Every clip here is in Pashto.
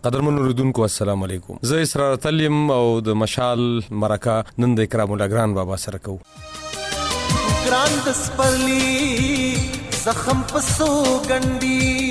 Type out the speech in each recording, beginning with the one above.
قدرمن اوریدونکو السلام علیکم. زه اسرار تلیم او د مشال مرکه نن د اکرام الله ګران بابا سره کوو. ګران د سپرلی زخم پسو ګنډي،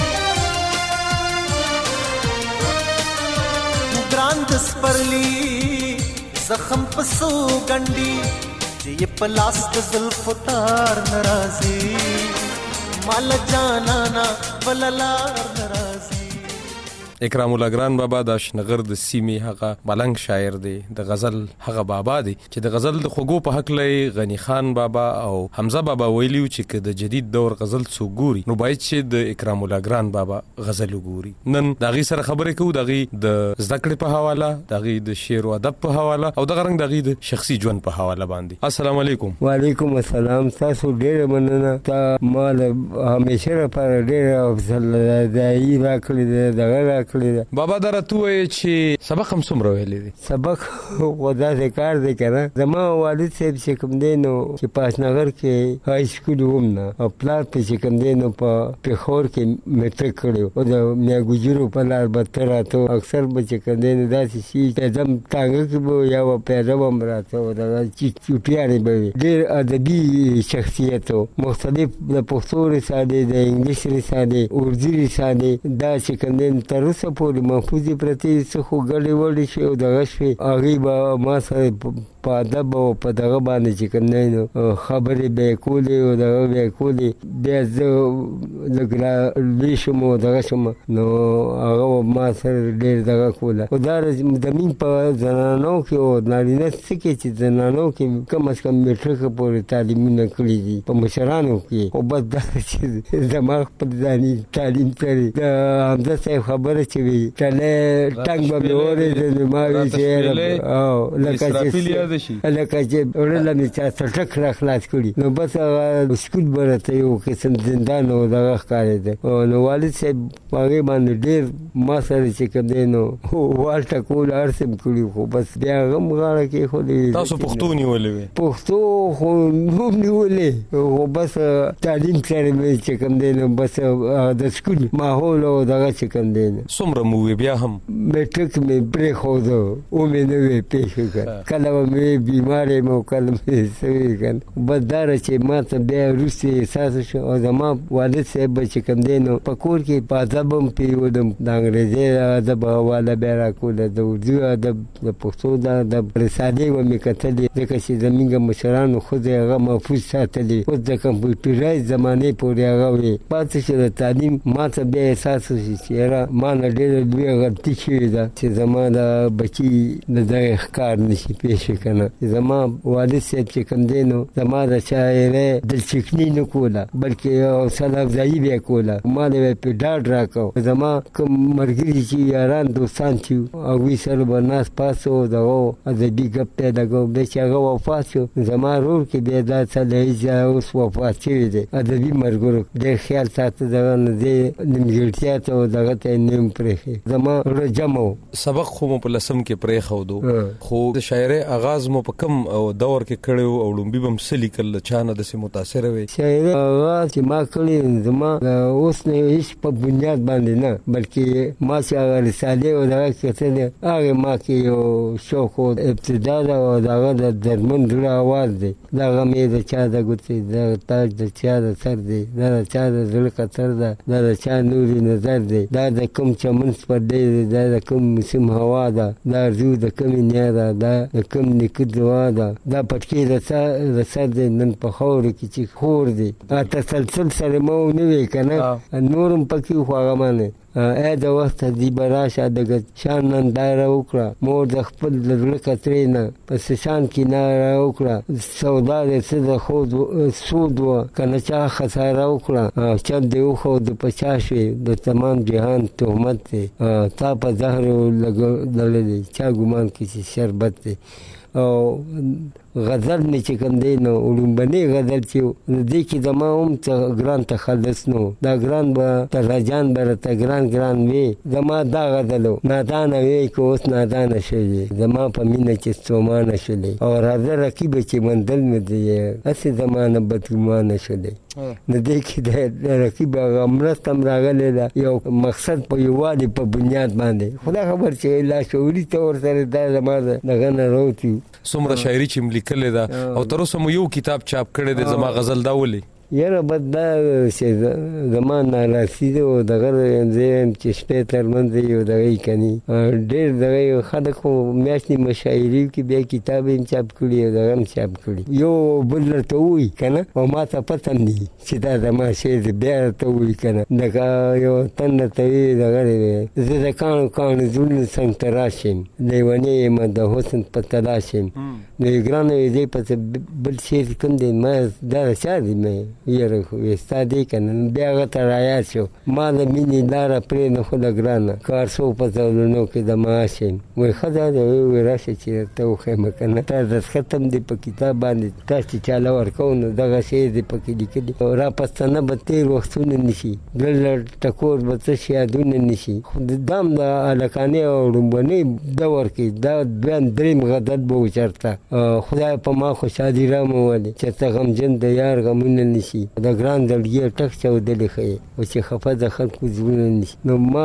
ګران د سپرلی زخم پسو ګنډي، چې په لاس د زلفو تار ناراضي، مال جانانا وللار ناراضي. اکرام الله ګران بابا د شنغر د سیمې هغه ملنګ شاعر دی، د غزل هغه بابا دی چې د غزل د خوګو په حق لې غنی خان بابا او حمزه بابا ویلیو چې که د جدید دور غزل څو ګوري نو باید چې د اکرام الله ګران بابا غزل وګوري. نن دغه سره خبرې کوو، دغه د زدکړې په حواله، دغه د شعر او ادب په حواله او دغه رنګ دغه د شخصي ژوند په حواله باندې. السلام علیکم. وعلیکم السلام. تاسو ډېر مننه، تا مال همیشه لپاره ډېر افضل دای راکړي دغه بابا درته وای چې سبق هم څومره ویلې دي؟ سبق ودا د کار دی کنه. زما والد صاحب چې کوم دی نو چې پاسنغر کې های سکول وم نه، او پلار په چې کوم دی نو په پیښور کې میټریک کړی او د میا ګجرو په لار به راته اکثر به چې کوم دی نو داسې شي پیدم تانګه کې به یا پیدا هم راته او دا چې چوټیانې به وي. ډېر ادبي شخصیت و، مختلف د پښتو رسالې، د انګلیس رسالې، اردو رسالې، دا چې کوم دی تر اوسه پورې محفوظې پرتې څه خو ګډې وډې شوې او دغه شوې. هغې به ما سره په ادب او په دغه باندې چې کوم دی نو خبرې به یې کولې او دغه به یې کولې. بیا زه لږ رالوی شوم او دغه شوم نو هغه ما سره ډېر دغه کوله. خو دا د مين په زنانو کې او نارینه څه کې چې زنانو کې کم از کم میټریک پورې تعلیمونه کړي دي په مشرانو کې. خو بس دا چې زما خپل ځاني تعلیم کړی د حمزه صاحب خبره چې وي ټله ټنګ به مې اورېده نو ما وایي چې او لکه چې وړله مې چا څټک را خلاص کړي نو بس هغه سکول به راته یو قسم زندان او دغه ښکارېده. نو والد صاحب په هغې باندې ډېر ما سره چې کوم دی نو وال ټکول هر څه م کړي، خو بس بیا هغه م غاړه کېښودې. تاسو پښتو نیولې وې؟ پښتو خو نوم نیولې، خو بس تعلیم سره مې چې کوم دی نو بس د سکول ماحول او دغه چې کوم دی نو څومره مو وې بیا هم؟ میټریک مې پرېښوده او مې نه وې پېښې کړ. کله به مې بیمار یم او کله مې څه وې کنه. بس دا ده چې ما ته بیا وروسته احساس شو او زما والد صاحب به چې کوم دی نو په کور کې په ادب هم پرېښودم، د انګریزي ادب حواله بیا راکوله، د اردو ادب، د پښتو د ادب رسالې به مې کتلې، ځکه چې زموږ مشرانو ښځې هغه محفوظ ساتلې. اوس د کمپیوټرایز زمانې پورې هغه وې. پاتې چې د تعلیم ما ته بیا احساس وشي چې یاره ما نه ډېره لویه غلطي شوې ده چې زما د بچي د دغه ښکار نشي پېښې که نه. زما والد صاحب چې کوم دی نو زما د شاعرۍ دلچکني نه کوله بلکې حوصله افزایي به یې کوله. ما له یې پرې ډاډ راکړ. زما کوم ملګري چې یاران دوستان چې هغوی سره به ناست پاست و دغه ادبي ګپ پیدا کوو. بیا چې هغه وفات شو زما ورور کې بیا دا څه اوس وفات شوی دی. ادبي ملګرو ډېر خیال ساته دغه نه دی نیمګړتیا ته او دغه ته یې نه یم پرېښی. زما زړه جمع و. سبق خو مو په لسم کې پرېښودو، خو د شاعرۍ آغاز مو په کوم دور کې کړی و او لومبي به م څه لیکل؟ له چا نه داسې متاثره وې؟ شاعرۍ آغاز چې ما کړی زما اوس نه هېڅ په بنیاد باندې نه، بلکې ما چې هغه رسالې او دغه کتلې هغې ما کې یو شوق و. ابتدا ده او د هغه د دردمن زړه اواز دی، دا غم یې د چا د ګوتې، دا تاج د چا د سر دی، دا د چا د زړه قطر ده، دا د چا نوري نظر دی، دا د کوم چمن سپرلی دی، دا د کوم موسم هوا ده، دا ارزو د کومې نیا ده، دا د کوم نیکه دعا ده، دا پټکې د سر دی نن په خاورو کې چې خور دی. تسلسل سره ما ونه وې که نه، نور هم پکې خو هغه مانې ای د وخت حدیبه راشه د شان ننداره وکړه، مور د خپل د زړه کترې نه په سشان کناره وکړه، سودا د څه د خود سود وه که نه چا خساره وکړه، چل دې وښود په چا شوې د تمام جهان تهمت دی، تا په زهر لګولی چا ګمان کې چې شربت دی. او غزل مې چې کوم دی نو لومبنی غزل چې دې کې زما هم څه ګران تخلص نو دا ګران به تراجان به راته ګران وي زما دا غزل نادانه وي که اوس نادانه شوي زما په مینه چې ستومانه شولې او راځه رقیبه چې منزل مې دی هسې زمانه بدګمانه شولې نو دې کې د رقیب هغه مرسته هم راغلې ده یو مقصد په یووالي په بنیاد باندې خدا خبر چې لاشعوري طور سره دا زما دغه نه راوتي څومره شاعري چې م لیکلې ده او تر اوسه مو یو کتاب چاپ کړی دی زما غزل دا ولې یاره بد دا چې زما ناراسي دی او دغه زه چې شپې ترمنځ یو دغه کني ډېر دغه خلک خو میاشتې مشاعري کې بیا کتاب یې چاپ کړي او دغه هم چاپ کړي یو بل درته ووایي که نه او ما ته پته هم دي چې دا زما شی دی بیا درته ووایي که نه لکه یو تن درته وي دغه زه د کاڼو زړونو څنګ ته راشم لیونی یم د حسن په تلاش یم نو یې ګرانه دې پسې بل شعر کوم دی ما دا د چا دی مې یاره خو ستا دی که نه بیا هغه ته رایاد شو ما د مینې لاره پرېنښوده ګرانه کار څو په زولونو کې د معاش یم وایي ښه دا دی وایي راشه چې درته وښیم که نه تا دستخط هم دی په کتاب باندې تاسو چې چاله ورکوو نو دغه شعر دی پکې لیکلي را پښتانه به تېر وختونه نیسي ګرله ټکور به تش یادونه نیسي خو دا هم د هلکانې او لومبنۍ دور کې دا دویم درېیم غزل به و چېرته خدای په ما خوشحالي رامولې چېرته غمجن د یار غمونه نیسي د ګران زړګي ټک چاودلې ښیي او چې خفه د خلکو زړونه نیسي نو ما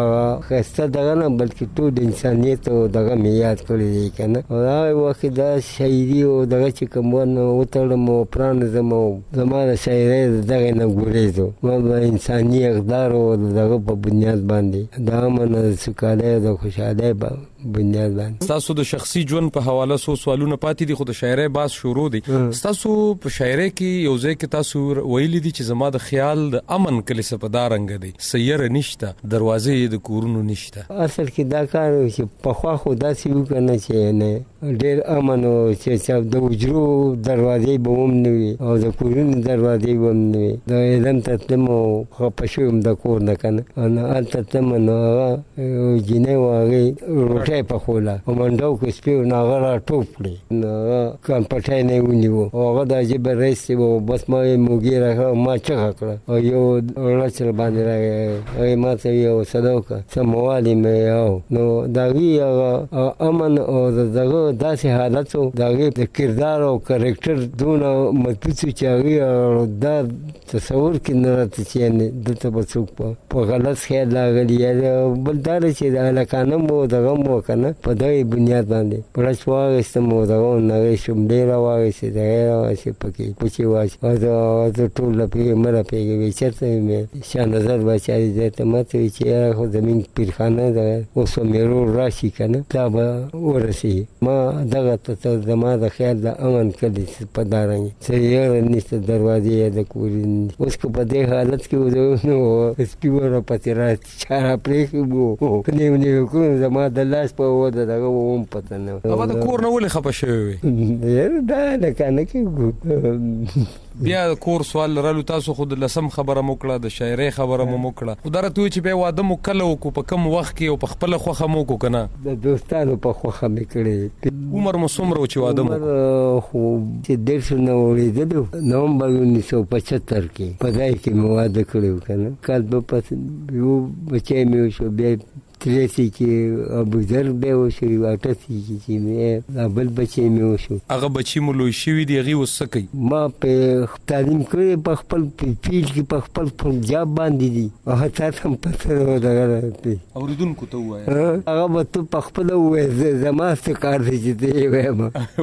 ښایسته دغه نه بلکې ټول انسانیت او دغه مې یاد کړی دی که نه او هغه وخت دا شاعري او دغه چې کوم وتړم او پرانځم او زما د شاعرۍ د دغې نه ګورېدو ما به انساني اقدار او دغه په بنیاد باندې د امن د سوکالۍ او د خوشحالۍ بنیاد باندې ستاسو د شخصي ژوند په حواله څو سوالونه پاتې دي خو د شاعرۍ بحث شروع دی ستاسو په شاعرۍ کې یو ځای کې تاسو ویلي دي چې زما د خیال د امن کلیسه په دا رنګ دی سیاره نشته دروازې د کورونو نشته اصل کې دا کار چې پخوا خو داسې وو که نه چې نه ډېر امن و چې د حجرو دروازې به هم نه وي او د کورونو دروازې به هم نه وي د علم ته تلم او خفه شوی یم د کور نه که نه هلته تلم نو هغه جینۍ و هغې روټۍ پخوله په منډو کې سپي و نو هغه را ټوپ کړې نو هغه کمپټۍ نه یې ونیو او هغه د عجیبه رئیس و بس ما یې موږې راکړه ما چغه کړه او یو رچ راباندې راغی هغې ما ته یو صدا وکړه څه موالې مې او نو د هغې هغه امن او د دغه داسې حالت و د هغې د کردار او کرکټر دونه مضبوط و چې هغې دا تصور کې نه راته چې یعنې دلته به څوک په غلط خیال راغلي بل دا دی چې د هلکانه مو دغه مو که نه په دغې بنیاد باندې برش واخېستم او دغه هغې شملې را واخېستې دغې را واخېستې پکې کوچې واچې او زه ټول رپېږم مه رپېږم وایي چېرته مې شاه نظر باچا دې ځای ته ما ته وایي چې یاره خو زمونږ پیرخانه ده اوس به مې ورور راشي که نه دا به ورسېږي ما دغه ته زما د خیال د امن کلي په دا رنګ څه یاره نشته دروازې یا د کورونو اوس که په دې حالت کې نو سپي به راپسې را چا را پرېښي وو نیو نیو کړو زما د لاس په وده دغه هم پته نه هغه د کور نه ولې خفه شوی وې یاره دا هلکانه کې بیا کور سوال لرلو تاسو خو د لسم خبره مو کړه د شاعرۍ خبره مو کړه خو دا راته وایي چې بیا واده مو کله وکړو په کوم وخت کې او په خپله خوښه مو وکړو که نه د دوستانو په خوښه مې کړې عمر مو څومره و چې واده مو خو چې 150 نه اورېدلو نومبر 1975 کې په ځای کې مې واده کړی و که نه کال به پس یو بچی مې وشو بیا 83 کې ابوذر بیا وشو 88 کې چې مې بل بچی مې وشو هغه بچي مو لوی شوي دي هغې اوس څه کوي ما په تعلیم کړی په خپل فیلډ کې په خپل پنجاب باندې دي هغه تا ته هم پته نه دغه اورېدونکو ته ووایه هغه به ته پخپله ووایې زما څه کار دی چې ته یې وایم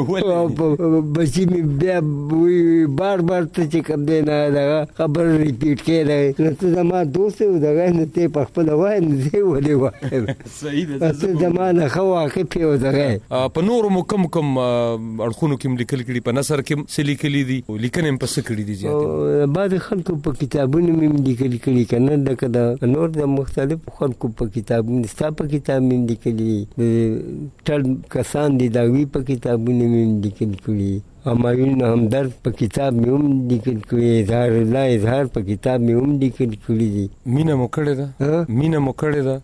بچي مې بیا بار ته چې کوم دی نه دغه خبره ریپیټ کوې نو ته زما دوست یې دغه نه ته یې پخپله وایې نو زه یې ولې وایم صحیح ده ته زما نه ښه واقف یې دغه په نورو مو کوم اړخونو کې م لیکل کړي په نثر کې څه لیکلي دي لیکنې م په څه کړي دي زیاتې بعضې خلکو په کتابونو مې لیکل کړي که نه لکه د نور د مختلفو خلکو په کتابونو ستا په کتاب مې لیکلي ټل کسان دي د هغوی په کتابونو مې لیکل کړي همایون همدرد په کتاب مې هم لیکل کړي، اظهار الله اظهار په کتاب مې هم لیکل کړي دي. مینه مو کړې ده؟ مینه مو کړې ده؟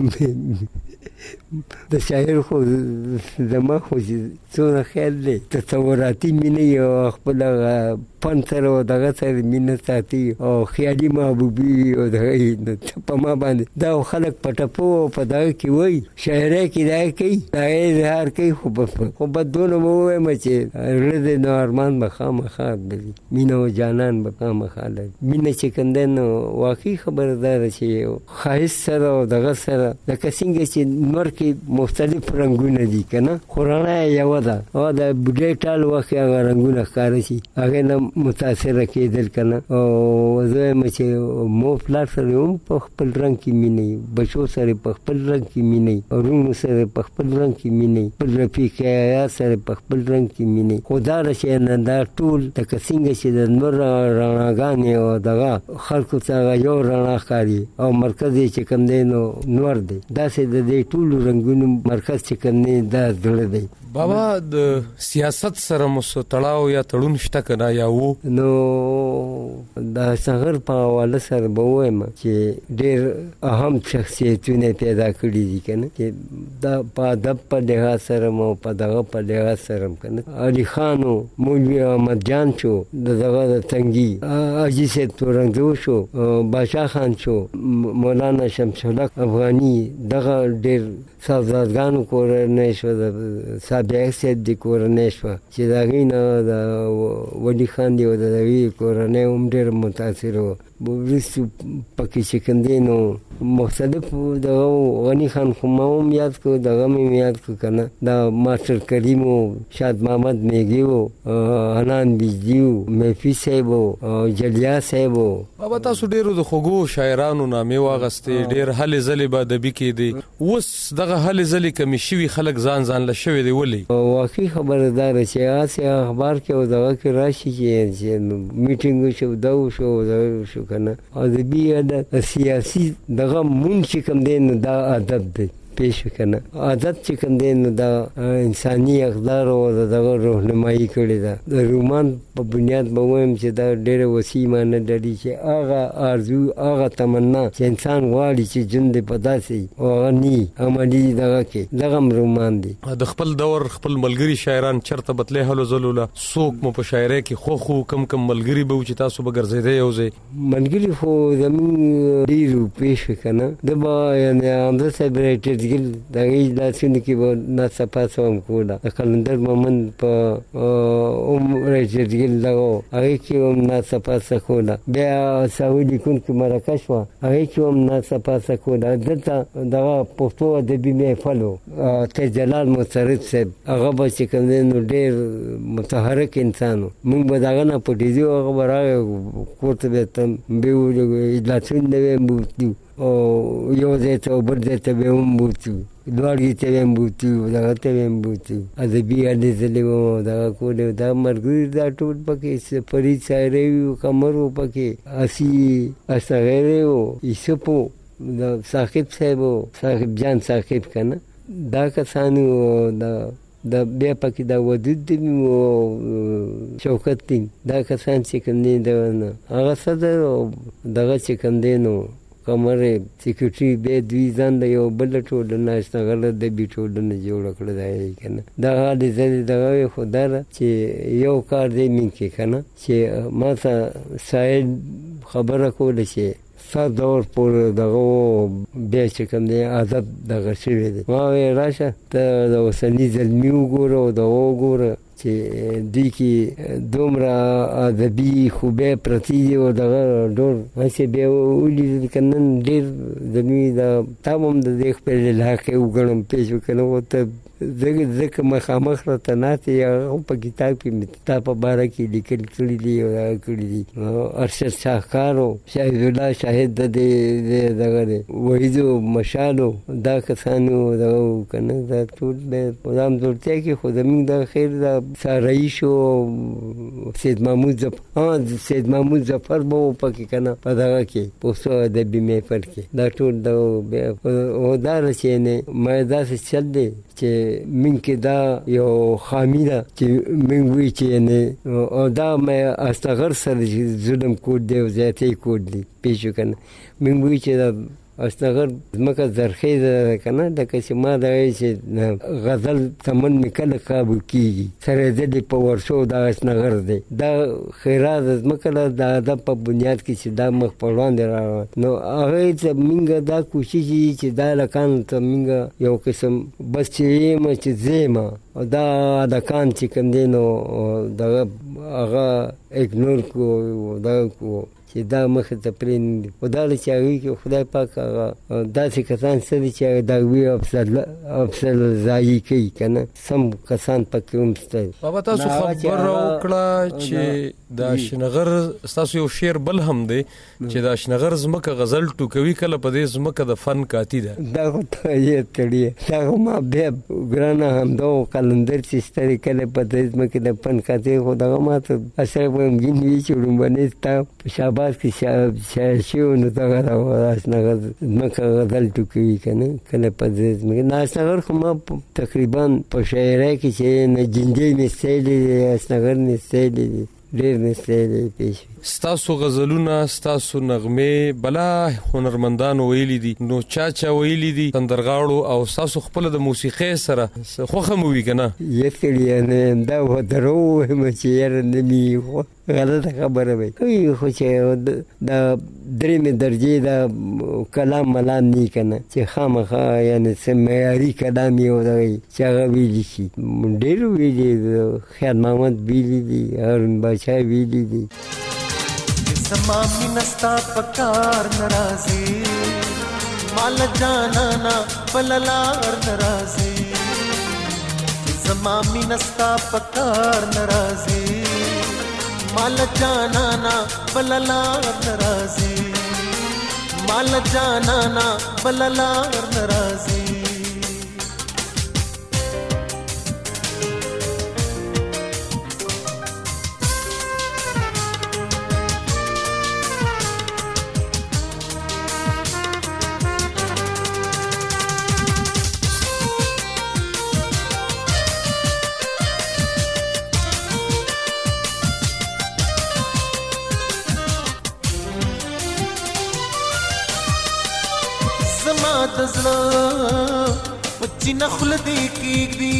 د شاعر خو زما خو څونه خیال دی تصوراتي مینه او خپل فن سره او دغه سره مینه ساتي او خیالي محبوبي او دغه په ما باندې دا خلک په ټپو په دغه کې وایي شاعرۍ کې دا کوي دا اظهار کوي خو به دونه به ووایم چې زړه دی نو ارمان به خامخا لري، مینه او جانان به خامخا لري. مینه چې کوم دی نو واقعي خبره دا ده چې ښایست سره او دغه سره لکه څنګه چې نور کې مختلف رنګونه دي که نه، خو رڼا یې یوه ده. او د بوډۍ ټال وخت کې هغه رنګونه ښکاره شي، هغې نه متاثره کېدل که نه. او زه وایم چې مور پلار سره هم په خپل رنګ کې مینه وي، بچو سره په خپل رنګ کې مینه وي، وروڼو سره په خپل رنګ کې مینه وي، خپل رفیق حیات سره په خپل رنګ کې مینه وي. خو دا ده چې دا ټول لکه څنګه چې د نور رڼاګانې او دغه خلکو ته هغه یو رڼا ښکاري او مرکز یې چې کوم دی نو نور دی، داسې د دې ټولو رنګونو مرکز چې کوم دی دا زړه دی. بابا د سیاست سره مو تړاو یا تړون شته که نه یا و؟ نو د صغر په حواله سره به ووایم چې ډېر اهم شخصیتونه پیدا کړي دي که نه، چې دا په ادب په لحاظ سره مو په دغه په لحاظ سره که نه، علي خان و، مولوي احمد جان شو د دغه د تنګي، حاجي صاحب تورنګزو شو، باچا خان شو، مولانا شمس الحق افغاني، دغه ډېر صاحبزادګانو کورنۍ شوه، د صابع صاحب د کورنۍ شوه چې د هغې نه د ولي خان دی او د هغې کورنۍ هم ډېر متاثره وه. وروستو پکې چې کوم دی نو مختلف دغه غني خان خو ما هم یاد کړو، دغه مې یاد کړو که نه، دا ماسټر کریم و، شاد محمد میږي و، حنان بجلي و، میفي صاحب و، جلیا صاحب و. بابا تاسو ډېرو د خوږو شاعرانو نامې واغستې، ډېر هلې ځلې به ادبي کېدې، اوس دغه هلې ځلې کمې شوي، خلک ځان له شوي دی ولې؟ واقعي خبره دا ده چې هسې اخبار کې او دغه کې راشي چې میټینګ وشو دا وشو دغه وشو که نه، ادبي سیاسي دغه مون چې کوم دی نو دا ادب دی پیش که نه. عادت چې کوم دی نو دا انساني اقدار او دغه رهنمایي کړې ده. د رومان په بنیاد به ووایم چې دا ډېره وسیع معنی لري چې هغه آرزو هغه تمنا چې انسان غواړي چې ژوند دی په داسې او هغه ني عملي دغه کې دغه رومان دی. د خپل دور خپل ملګري شاعران چېرته بتلې هلو ځلو له څوک مو په شاعرۍ کې خوښ و؟ کم ملګري به و چې تاسو به ګرځېدی یو ځای؟ ملګري خو زمونږ ډېرو پیش وي که نه، ده به یعنې حمزه صاحب رایټر ګل د هغې لاسونو کې به ناڅاپه څه هم کوله، د قلندر مومند په هم رایټرګل دغه هغې کې هم ناڅاپه څه کوله، بیا ساوي لیکونکو مرکه شوه هغې کې هم ناڅاپه څه کوله. دلته دغه پښتو ادبي محفل و، ته جلال مصرف صاحب هغه به چې کوم دی نو ډېر متحرک انسان و، موږ به د هغه نه پټېدو، هغه به راغی کور ته به بیا اجلاسونه به یې بوتلي او یو ځای ته او بل ځای ته به هم بوتلي، دواړې ته به هم بوتلي، دغه ته به هم بوتلي، ادبي هلې ځلې به مو دغه کولې. دا ملګري دا ټول پکې فرید سایری و، قمر و پکې، اسی اصغری و، یوسف و، د ثاقب صاحب و، ثاقب جان ثاقب که نه، دا کسان و، د بیا پکې دا ودود دي او شوکت دي، دا کسان چې کوم دی دغه هغه صدر او دغه چې کوم دی نو قمر سیکرټري بیا دوی ځان د یو بله ټولنه اشتغله ادبي ټولنه جوړه کړه دا یې که نه. دا هلې ځلې دغه وې خو دا ده چې یو کار دی مین کې که نه چې ما ته سایل خبره کوله چې ستا دور پورې دغه بیا چې کوم دی ادب دغه شوی دی. ما ویې راشه ته د اوسني زلمي وګوره او دغه وګوره چې دوی کې دومره ادبي خوبۍ پرتې دي او دغه ډول هسې بیا ولیدل که نن ډېر زموږ د تا به هم د دې خپل علاقې وګڼم پېښ وکړه نو ته ځکه مخامخ راته ناست یې هغه په کتاب کې مې تا په باره کې لیکل کړي دي او دغه کړي دي. ارشد شاهکار و، شاهد الله شاهد د دې دغه دی، وحیدو مشالو، دا کسانو دغه و که نه، دا ټول دی په همزولتیا کې خو زموږ د خیر د سارایي شو، سید محمود ظفر به و پکې که نه په دغه کې پښتو ادبي محفل کې، دا ټول دغه بیا او دا ده چې ما داسې چل دی چې من کې دا یو خامي ده چې من وی چې نه او دا مې استغر سره ظلم کوډ دی او زیاتې کوډ دی پېښ کنه من وی چې دا استغر مکه زرخیزه کنه د کسي ما دا چې غزل تمن میکله قابو کیږي سره دې په ورشو دا استغر دی دا خیرات مکه دا د په بنیاد کې چې دا مخ په وړاندې را نو هغه ته منګه دا کوشش چې دا لکان ته منګه یو قسم بس چې چې زېما دا د کان چې کوم دی نو دا هغه اګنور کو دا کو چې دا مخه ته پرین خدای چې هغه کې خدای پاک هغه داسې کسان سره چې دا وی افسر ځای کوي کنه سم کسان پکې ومسته بابا تاسو خبر وکړه چې دا شنغر تاسو یو شعر بل هم دی چې دا شنغر زمکه غزل ټوکوي کله په دې زمکه د فن کاتی ده دا ته یې تړي دا ما به ګرانه هم دا کلندر چې ستړي کله په دې زمکه د فن کاتی خو دا ما ته اثر ویم ګینوي چې رومبنه تا شاباش کې شاشه نو دا شنغر زمکه غزل ټوکوي کنه کله په دې زمکه نه شنغر خو ما تقریبا په شاعرۍ کې چې نه جنجې مثالي شنغر مثالي ډېر مثالي پېښ ستاسو غزلونه ستاسو نغمه بلا هنرمندانو ویلي دي نو چا ویلي دي سندرغاړو او ستاسو خپل د موسیقۍ سره خوخه مو وی کنه یتلی نه دا و درو هم چې ير نمی غلطه خبره وي خو چې دا درېمه درجه دا کلام ملام نه کنه چې خامخا یعنی سمعیاري کلام یو دی چې هغه ویلي شي ډېر ویلي خیال محمد ویلي دي هارون بادشاه ویلي دي زما مینستا پکار ناراضي مال جانا نا بللار ناراضي زما مینستا پکار ناراضي مال جانا نا بللار ناراضي مال جانا نا بللار ناراضي دزلا پچی نخل دی کیږي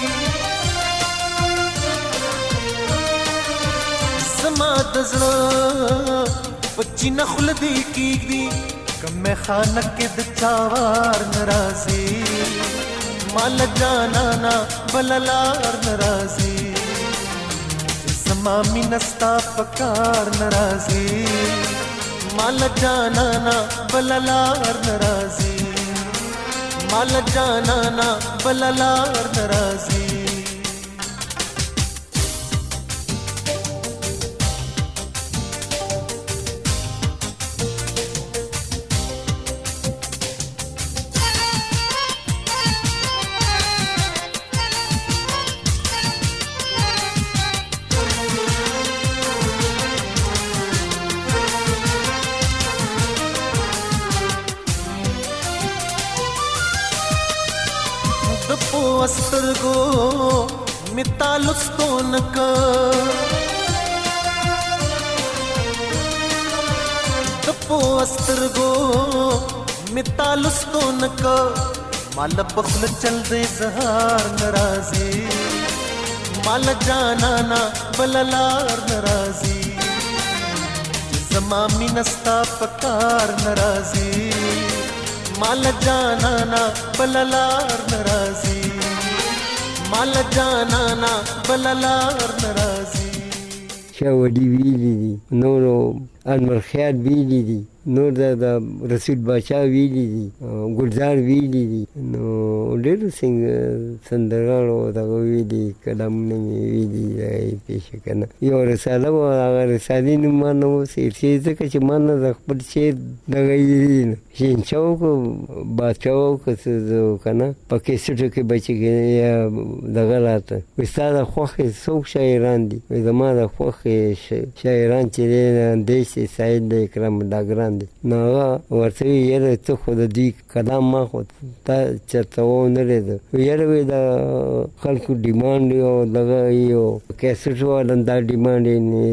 زما دزلا پچی نخل دی کیږي کم خانه کې د چاوار ناراضي مال جانا نا بللار ناراضي زما مینستا پکار ناراضي مال جانا نا بللار ناراضي مال جانا نا بللار ناراضي سترګو میتالستو نک تپو سترګو میتالستو نک مال بخل چل دے زهار ناراضي مال جانا نا بللار ناراضي زما مینستا پکار ناراضي مال جانا نا بللار ناراضي مال جانا نا بللار ناراضي شاوډي ویلي دي نورو انور خیال ویلي دي نور د رسول بادشاه ویلي دي ګلزار ویلي دي نو ډېر څنګه سندرغاړو دا ویلي کلامونه ویلي پېښ کنه یو رساله و هغه رسالې نوم ما نه وسې ځکه چې ما نه د خپل شعر دغه یې شین چوک بادشاه کنه په کیسټو کې بچي یا دغه راته استاد خوخه څوک شاعران دي زما د خوخه شاعران چې دیش سعید اکرام داګران نو ورته یې ته خو د دې کلام ما خو ته چرته و نه لري یاره دا خلکو ډیماند او دغه یو کیسټ ولن دا ډیماند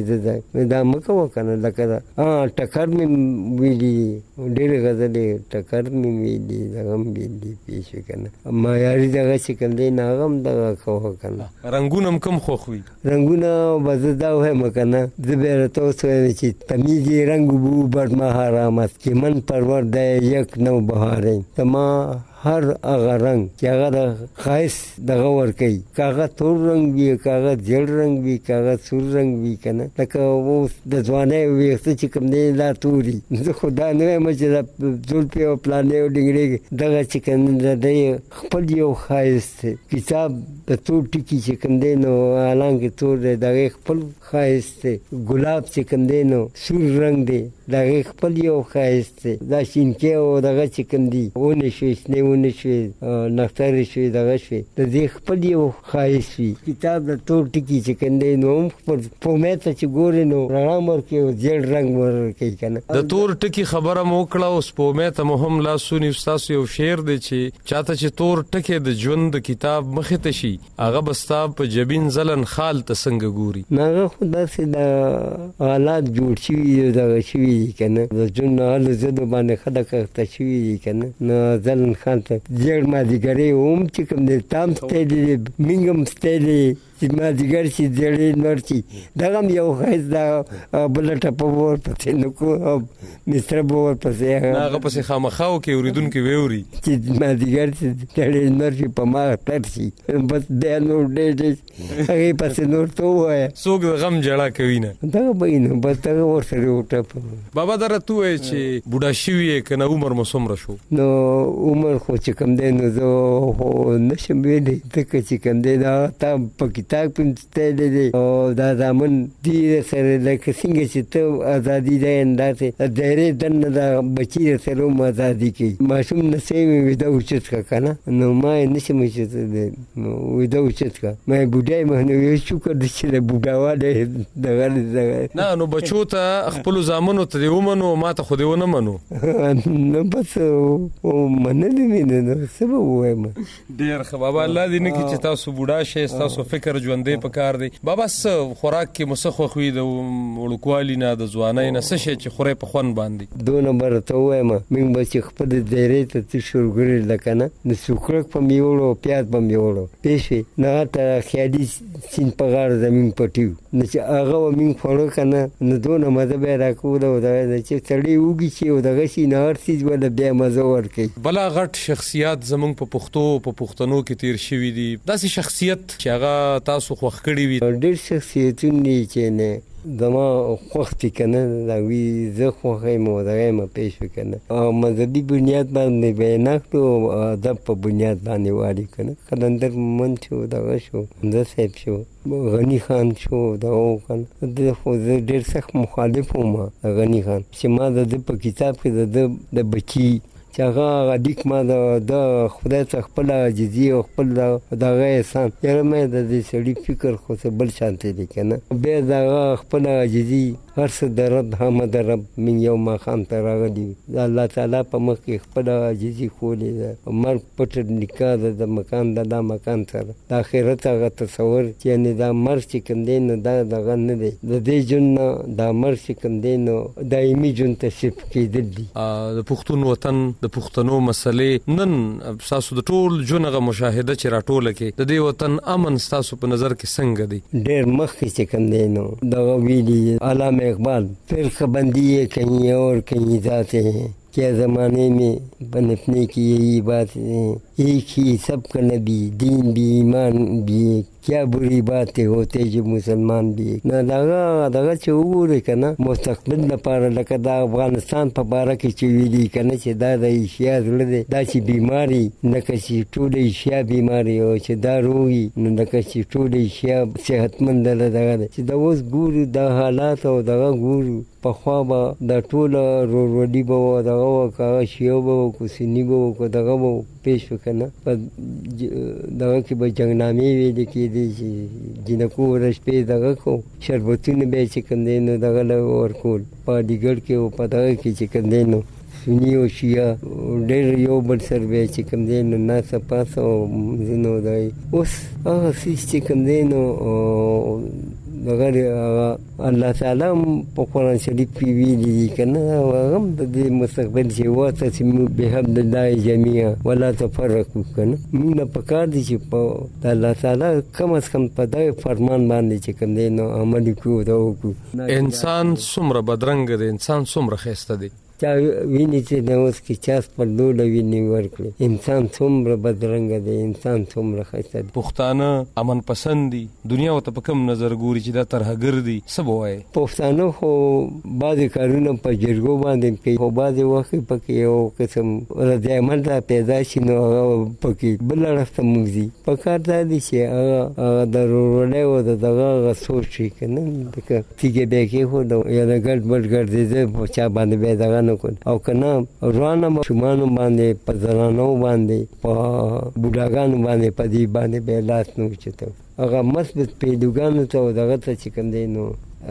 نه دا مکه وکنه لکه ټکر مې ویلي ډېر غزلې ټکر مې ویلي دغه مې ویلي پیښ کنه معیاري دغه چې کوم دی نه هغه هم دغه کوه کنه رنګونه هم کم خوښوي رنګونه به زه دا وایم کنه زه بیا راته اوس وایم چې تمیزی رنگ بو بر ماه رامت که من پرورده یک نو بهاره تما هر هغه رنگ چې هغه د ښایست دغه ورکوي که هغه تور رنګ وي که هغه زیړ رنګ وي که هغه سور رنګ وي که نه لکه اوس د ځوانۍ ویښته چې کوم دی دا توري زه خو دا نه وایم چې دا زلفې او پلانې او ډنګرې دغه چې کوم د دی خپل یو ښایست دی کتاب د تور ټکي چې کوم دی نو حالانکه تور دی د هغې خپل ښایست دی ګلاب چې کوم دی نو سور رنګ دی د هغې خپل یو ښایست دی دا شینکۍ او دغه چې کوم دي ونې شوې شنې ونې شوې نخترې شوې دغه شوې د دې خپل یو ښایست وي کتاب د تور ټکي چې کوم دی نو هم خپل پومې ته چې ګورې نو رڼا م ورکوي او زیړ رنګ م ورکوي که نه د تور ټکي خبره مو وکړه اوس پومې ته مو هم لاس ونیو ستاسو یو شعر دی چې چاته چې تور ټکی د ژوند د کتاب مخې ته شي هغه به ستا په جبین ځلن خال ته څنګه ګوري نه هغه خو داسې د حالات جوړ شوي دي دغه شوي دي که نه د ژوند هلو ځلو باندې خلک اخته شوي دي که نه نو ځلن خال ته زیړ مازدیګرۍ هم چې کوم دی تام ستایلی دی مینګ هم ستایلی چې مازدیګر شي زیړې لمر شي دغه هم یو ښایست دا بله ټپه به ورپسې نه کړو او مصره به ورپسې هغه پسې خامخا وکړي اورېدونکي ویوري چې مازدیګر شي زیړې لمر شي په ما تر شي بس بیا نور ډېر هغې پسې نور ته ووایه څوک د غم ژړا کوي نه دغه به وي نو بس دغه ورسره وټپه بابا دا راته ووایه چې بوډا شوي یې که نه عمر مو څومره شو نو عمر خو چې کوم دی نو زه خو نشم ویلی ځکه چې کوم دی دا تا په کتاب کې ستایلی دی او دا زامن دي سره لکه څنګه چې ته ازادي دی همداسې د دایرې دننه دا بچي سره هم ازادي کوي ماشوم نڅوي مې ویده اوچت کړه که نه نو ما یې نشم اوچتلی ویده اوچت کړه ما یې بوډا یم نو یو شکر دی چې د بوډاوالی دغه نه نو بچو ته خپلو زامنو ته دې ومنو ما ته خو دې ونه منو نو بس منلې مې نه نو څه به ووایم ډېر ښه بابا الله دې نه کړي چې تاسو بوډا شئ ستاسو فکر ژوندی په کار دی بابا څه خوراک کې مو څه خوښوي د وړوکوالي نه د ځوانۍ نه څه شی چې خورئ په خوند باندې دونه به راته ووایم موږ به چې خپلې دایرې ته څه شورګرې لکه نه د سوکړک به مې وړو پیاز به مې وړو پوه شوې نو هلته خیالي سیند په غاړه زمین پټي نو چې هغه به موږ خوړو که نه نو دونه مزه به یې راکوله او دغه چې سړی وږي شي او دغه شي نو هر څیز به بیا مزه ورکوي بله غټ شخصیات زموږ په پښتو په پښتنو کې تیر شوي دي داسې شخصیت چې هغه تاسو خوښ کړي وي ډېر شخصیتونه دي چې نه زما خوښ دي که نه د هغوی زه خوښ یم او دغه یم پوه شوې که نه او مذهبي بنیاد باندې به یې نه کړو او ادب په بنیاد باندې والي که نه قلندر مومند شو دغه شو حمزه صاحب شو غني خان شو دغه که نه د خو زه ډېر سخت مخالف وم د غني خان چې ما د ده په کتاب کې د ده د بچي چې هغه لیک ما د خدای څخه خپله عاجزي او خپل دغه احسان یاره مې د دې سړي فکر خو څه بل شانتی دی که نه بیا د هغه خپله عاجزي هر څه د رب حمد رب من یو ماښام ته راغلي د الله تعالی په مخ کې خپله عاجزي ښولې ده مرګ پټ نکاح ده د مکان د دا مکان سره د آخرت هغه تصور چې یعنې دا مرګ چې کوم دی نو دا دغه نه دی د دې ژوند نه دا مرګ چې کوم دی نو دایمي ژوند ته شفت کېدل دي د پښتون وطن د پښتنو مسلې نن ستاسو د ټول ژوند هغه مشاهده چې راټوله کې د دې وطن امن ستاسو په نظر کې څنګه دی ډېر مخکې چې کوم دی نو دغه ویلي علامه اقبال فرقہ بندی ہے کہیں اور کہیں ذاتیں ہیں کیا زمانے میں بنپنے کی یہی بات ہے ایک ہی سب کا نبی دین بھی ایمان بھی ایک کیا بری باتیں ہوتے جو مسلمان بھی ایک نه دغه چې وګورئ که نه مستقبل لپاره لکه د افغانستان په باره کې چې ویلي که نه چې دا د ایشیا زړه دی دا چې بیماري لکه چې ټوله ایشیا بیماري او چې دا روغي نو لکه چې ټوله ایشیا صحتمند ده دغه دی چې دا اوس ګورو دا حالات او دغه ګورو پخوا به دا ټوله ورورولي به وه دغه وه که هغه شیعه به وه که سني به وه که دغه به پیش شو که نه په دغه کې به جنګنامې ویلې کېدې چې جنکو ورځ شپې دغه کو شربتونه به یې چې کوم دی نو دغه له ورکول په علیګړ کې او په دغه کې چې کوم دی نو سنی او شیعه ډېر یو بل سره به چې کوم دی نو ناسه پاسه او ځینو دی اوس هغه څیز چې کوم دی نو دغه الله تعالی په قرآن شریف کې ویلي دي که نه هغه هم د دې مستقبل چې واعتصموا بحبل الله جمیعا ولا تفرقوا که نه موږ نه پکار دي چې په د الله تعالی کم از کم په دغه فرمان باندې چې کوم دی نو عمل وکړو دا وکړو. انسان څومره بدرنګه دی، انسان څومره ښایسته دی. چا ویني چې د اوس کې چاس پر ډوله ویني ورکړي. انسان څومره بدرنګه دی، انسان څومره ښایسته دی. پښتانه امن پسند دي، دنیا ورته په کوم نظر ګوري چې دا ترهګر دي؟ څه به وایې؟ پښتانه خو بعضې کارونه په جرګو باندې کوي، خو بعضې وخت پکې یو قسم رد عمل را پیدا شي نو هغه پکې بل اړخ ته موږ ځي. په کار دا دی چې هغه د ورورولۍ او د دغه هغه سوچ شي که نه لکه تیږې بیا کېښود یا د ګډ بډ ګرځېده په چا باندې بیا دغه او کنه روانه ماشومانو باندې په زنانو باندې په بوډاګانو باندې په دې باندې به لاس نه اوچته. هغه مثبت پیلوګانو ته او دغه ته چې کوم دی نو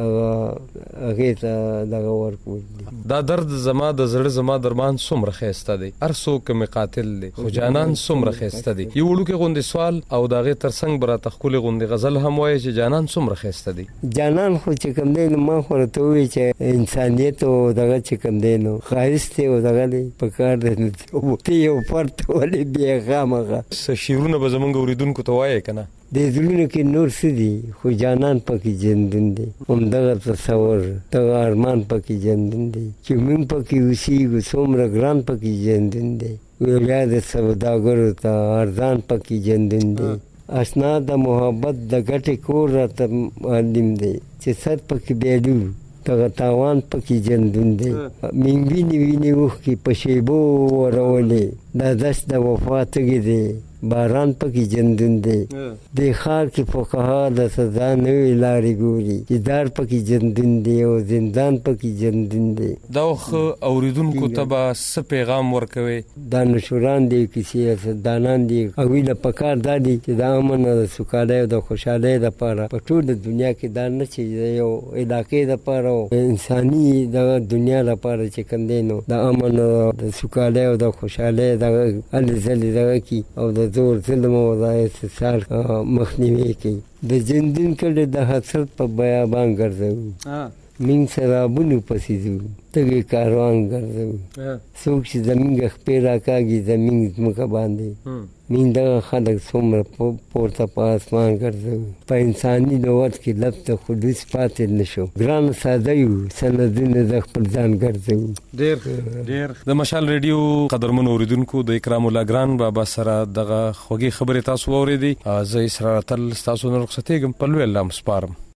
هغې ته دغه ورکول دي. دا درد زما د زړه زما درمان څومره ښایسته دی، هر څوک مې قاتل دی، خو جانان څومره ښایسته دی. یو وړوکی غوندې سوال او د هغې تر څنګ به راته ښکلې غوندې غزل هم وایي چې جانان څومره ښایسته دی. جانان خو چې کوم دی نو ما خو راته ووایي چې انسانیت او دغه چې کوم دی نو ښایست دی او دغه دی په کار دی نو ته یو فرد ولې بیا خامخا څه شعرونه به زمونږ اورېدونکو ته وایې که نه؟ د زړونو کې نور څه دي خو جانان پکې ژوندون دی. همدغه تصور دغه ارمان پکې ژوندون دی چې موږ پکې اوسېږو څومره ګران پکې ژوندون دی. ویاړ د سوداګرو ته ارزان پکې ژوندون دی. اشنا د محبت د ګټې کور راته معلم دی چې سر پکې بیډو دغه تاوان پکې ژوندون دی. موږ وینې وینې اوښکې په شیبو ورولې دا دشت د وفا تږې دی باران پکې ژوندون دی. دې ښار کې فقها د سزا نوې لارې ګوري چې دار پکې ژوندون دی او زندان پکې ژوندون دی. دا ښه اورېدونکو ته به څه پیغام ورکوې؟ دانشوران دي که سیاستدانان دي هغوی له پکار دا دي چې د امن او د سوکالۍ او د خوشحالۍ دپاره په ټوله دنیا کې دا نه چې د یو علاقې دپاره او انساني دغه دنیا لپاره چې کوم دی نو د امن او د سوکالۍ او د خوشحالۍ دغه هلې ځلې دغه کي او د زور ظلم او د استثار مخنیوی کوي. د ژوندون کلي د حسرت په بیابان ګرځوو موږ سرابونو پسې ځو تږی کاروان ګرځوو. څوک چې زموږ خپې راکاږي زموږ ځمکه باندې موږ دغه خلک څومره پورته په اسمان ګرځوو. په انساني لغت کې لفظ د خلوص پاتې نه شو. ګرانه ساده یو سندونه د خپل ځان ګرځوو. ډېر د مشال ریډیو قدرمنو اورېدونکو د اکرام الله ګران بابا سره دغه خوږې خبرې تاسو واورېدې. زه اسرار اتل ستاسو نه رخصتېږم. په لوی الله م سپارم.